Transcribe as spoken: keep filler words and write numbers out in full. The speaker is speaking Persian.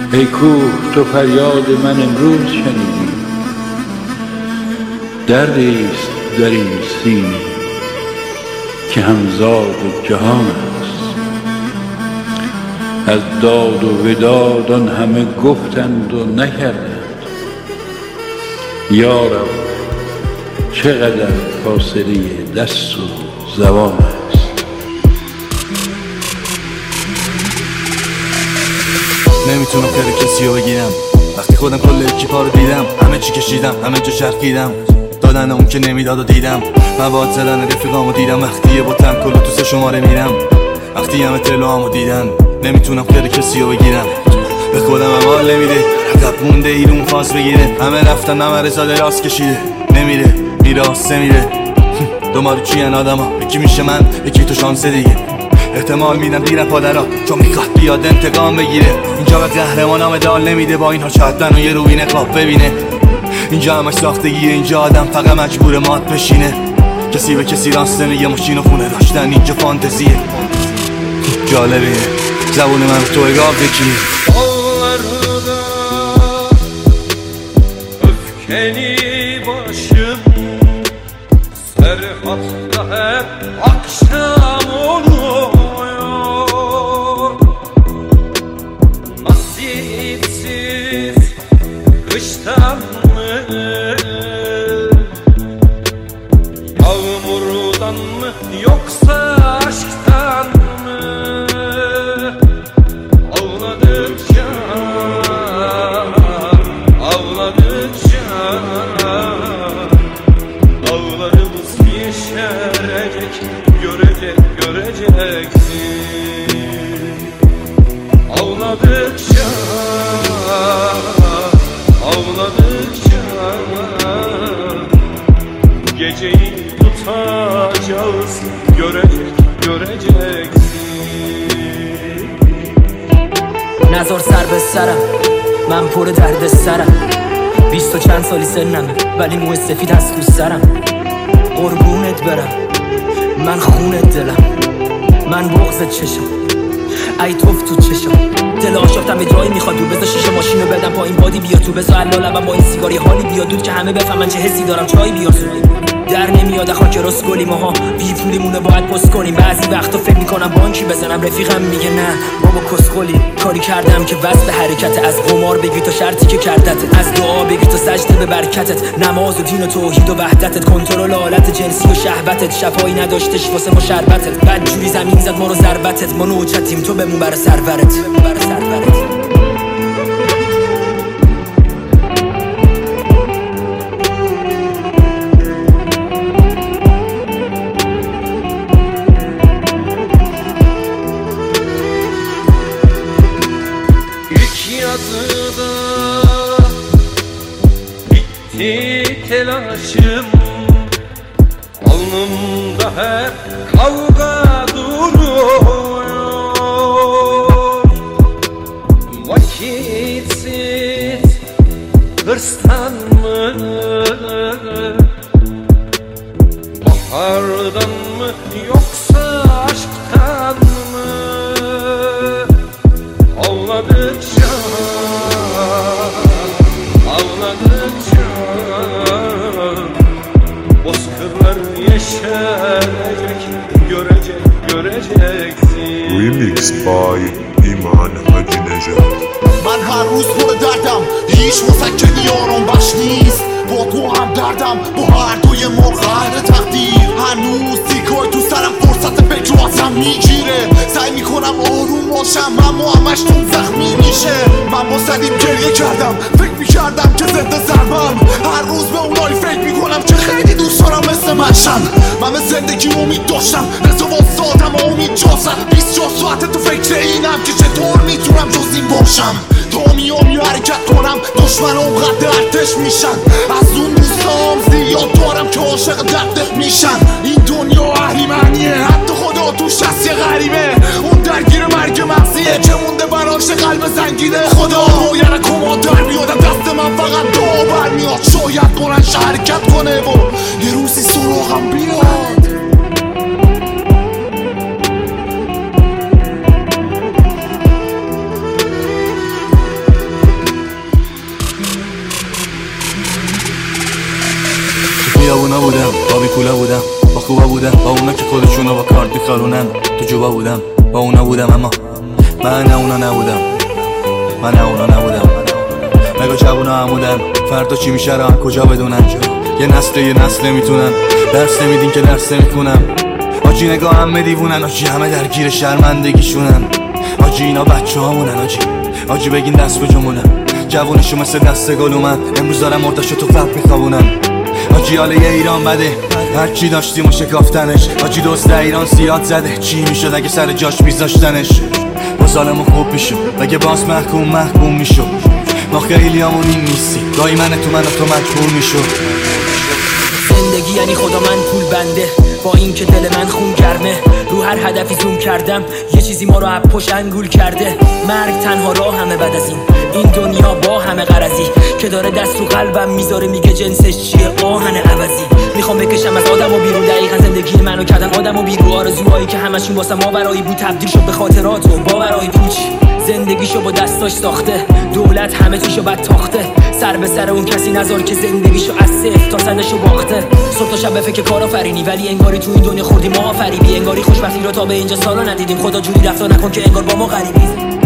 ای کوه تو فریاد من امروز شنیدی، دردیست در این سینه که همزاد جهان است. از داد و وداد آن همه گفتند و نکردند، یا رب چقدر فاصله دست و زبان است. نمیتونم خیر کسی رو بگیرم وقتی خودم کل اکیپا رو دیدم، همه چی کشیدم، همه جا چرخیدم، دادن اون که نمیداد و دیدم، مواد زدن رفیقامو دیدم، وقتی یه بوتن کلو تو سه شماره میرم، وقتی همه تلوامو دیدن. نمیتونم خیر کسی رو بگیرم، به خودم اول نمیده، عقب مونده ایرون فاز بگیره، همه رفتن همه رزا دراز کشیده، نمیره میراث نمیره. دو مارو چی ان آدم ها، یکی میشه من یکی تو شانس دیگه، احتمال میدم دیرم پادرها چون میخواد بیاد انتقام بگیره. اینجا به قهرمانام دال نمیده، با اینها چهتن و یه روی نقاب ببینه. اینجا همش ساختگیه، اینجا آدم فقط مجبور مات بشینه، کسی به کسی راست نمیگه، ماشین و خونه داشتن اینجا فانتزیه. جالبه زبون من تو اگاب یکی دağlarda öfkeli başım, serhatta hep akşam oluyor. Nasipsiz kıştan mı, yağmurdan mı, yoksa aşktan mı? Ağladıkça, ağladıkça dağlarımız yeşerecek, görecek, göreceksin. Ağladıkça, ağladıkça geceyi tutacağız, görecek, göreceksin. نزار سر به سرم، من پر درد سرم، بیست و چند سالی سنمه ولی موی سفید هست تو سرم. قربونت برم من خونت دلم، من بغضت چشم، ای توف تو چشم. دل آشافتم ادرایی میخواد دور، بذار شیشه ماشینو بدم پایین بادی بیا تو، بذار علالبم با این سیگاری حالی بیا دود که همه بفهمن چه حسی دارم، چای بیار زود. در نمیاد خاک راست گلی ماها بی پولیمونو باید پست کنیم، بعضی وقتا فکر میکنم بانکی بزنم، رفیقم میگه نه بابا کسخلی. کاری کردم که وصل به حرکت، از قمار بگی تا شرطی که کردت، از دعا بگی تا سجده به برکتت، نماز و دین و توحید و وحدتت، کنترل حالت جنسی و شهوتت، شفایی نداشتش واسه ما شربتت، بعد جوری زمین زد ما رو ضربتت، ما نوچتیم تو بمون بر سرورت، بر سرورت. Yazıda bitti telaşım, alnımda hep kavga duruyor. Vakitsiz hırstan mı, bahardan mı, yoksa aşktan mı? Ağladıkça, ağladıkça bozkırlar yeşerecek, görecek, göreceksin. Remix by İman Hacı Necat. من هر روز پر دردم، هیچ مسکنی آرام بخش نیست، با تو هم دردم، با هر دوی ما قهر تقدیر. هنوز تیکای تو سرم فرصت فکر رو ازم میگیره، سعی میکنم آروم باشم اما همش تون زخمی میشه. من با سلیم گریه کردم، فکر میکردم که زنده ضربم، هر روز به اونایی فکر میکنم که خیلی دوست دارم مثل من شن. من به زندگی امید داشتم، رضا واسادم و امید جاسم، بیست و چهار ساعت تو فکر اینم که چطور میتونم جز این باشم. تا میام یه حرکت کنم دشمن اونقدر ارتش میشن، از اون دوستام زیاد دارم که عاشق دردت میشن. این دنیا اهریمنیه، حتی خدا توش هست یه غریبه، اون درگیر مرگ مغزیه که مونده براش قلب زنگینه. خدا باید کما در بیادم، دست من فقط دعا برمیاد، شاید بلنش حرکت کنه و یه روزی سراغم بیاد. کولا بودم، با خوبا بودم، با اونا که خودشونو با کارت میخارونن. تو جوبا بودم، با اونا بودم، اما من نه اونا نبودم. من نه اونا نبودم. مگه جوونا عمودن، فردا چی میشه رو کجا بدونن؟ یه نسل یه نسل میتونن، درس نمیدین که درس نمیکنم. آجی نگاه همه دیوونن، آجی همه درگیر شرمندگیشونن. آجی اینا بچه هامونن، آجی آجی بگین دست به جمونن. جوونشو مثل دست گل اومد، امروز دارم مرداشو تو قبل میخوابونن. آجی حاله یه ایران بده، هرچی داشتیم و شکافتنش. آجی دوست ایران زیاد زده، چی میشد اگه سر جاش میذاشتنش؟ با ظالمو خوب میشو، اگه باز محکوم محکوم میشو. ما خیلی همون این نیستی، گاهی من تو من و تو مجبور میشو. زندگی یعنی خدا من پول بنده، با این که دل من خون گرمه. رو هر هدفی زوم کردم، یه چیزی ما رو از پشت انگول کرده. مرگ تنها راه همه بعد از این، این دنیا با همه غرضی که داره دست رو قلبم میذاره، میگه جنسش چیه آهن عوضی. میخوام بکشم از آدم و بیرون، دقیقا زندگی منو کردن آدم و بیرون. آرزوهایی که همشون واسه ما برایی بود تبدیل شد به خاطرات و باورای پوچ. زندگیشو با دستاش ساخته، دولت همه چیشو بد تاخته. سر به سر اون کسی نذار که زندگیشو از صفر تا صدشو باخته. صبح تا شب به فکر کارآفرینی، ولی انگاری تو این دنیا خوردیم ما فریبی. انگاری خوشبختی رو تا به اینجا سالا ندیدیم. خدا جوری رفتار نکن که انگار با ما غریبی.